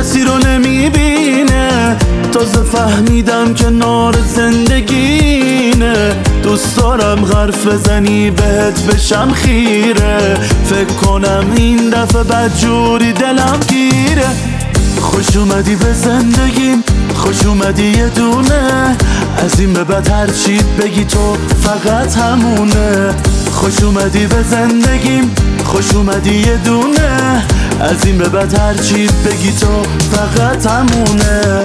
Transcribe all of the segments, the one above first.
کسی رو نمیبینه. تازه فهمیدم که نار زندگینه. دوست دارم حرف بزنی بهت بشم خیره. فکر کنم این دفعه بدجوری دلم گیره. خوش اومدی به زندگیم، خوش اومدی یه دونه. از این به بعد هر چی بگی تو فقط همونه. خوش اومدی به زندگیم، خوش اومدی یه دونه. از این به بعد هر چی بگی تو فقط همونه.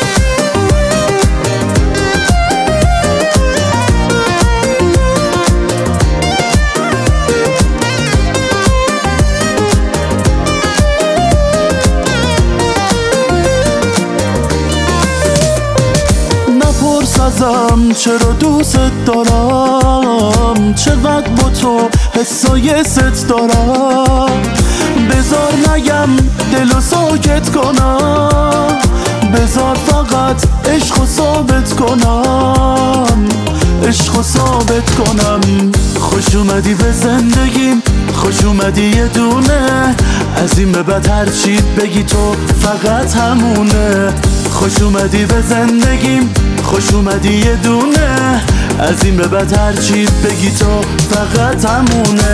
ازم چرا دوست دارم، چقدر با تو حسای ست دارم. بذار نگم دلو ساکت کنم، بذار فقط عشقو ثابت کنم، عشقو ثابت کنم. خوش اومدی به زندگیم، خوش اومدی یه دونه. از این به بعد هر چی بگی تو فقط همونه. خوش اومدی به زندگیم، خوش اومدی یه دونه. از این به بعد هر چی بگی تو فقط همونه.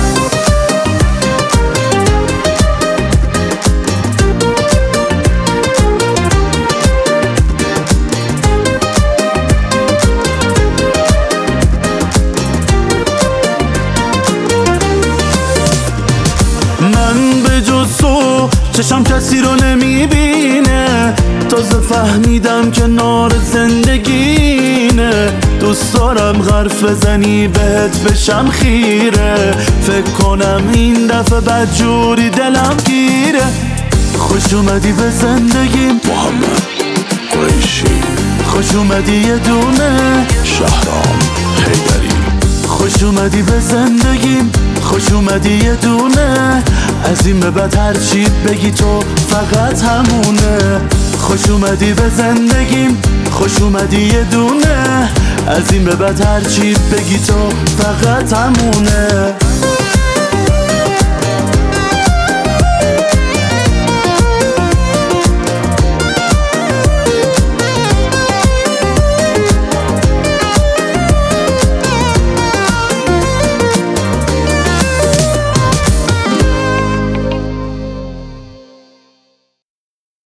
من به جز تو چشم کسی رو نمیبینه. تازه فهمیدم که نار زندگینه. دوست دارم حرف بزنی بهت بشم خیره. فکر کنم این دفعه بدجوری دلم گیره. خوش اومدی به زندگیم محمد قریشی، خوش اومدی یه دونه. شهرام حیدری، خوش اومدی به زندگیم، خوش اومدی یه دونه. از این به بعد هر چی بگی تو فقط همونه. خوش اومدی به زندگیم، خوش اومدی یه دونه. از این به بعد هر چی بگی تو فقط همونه.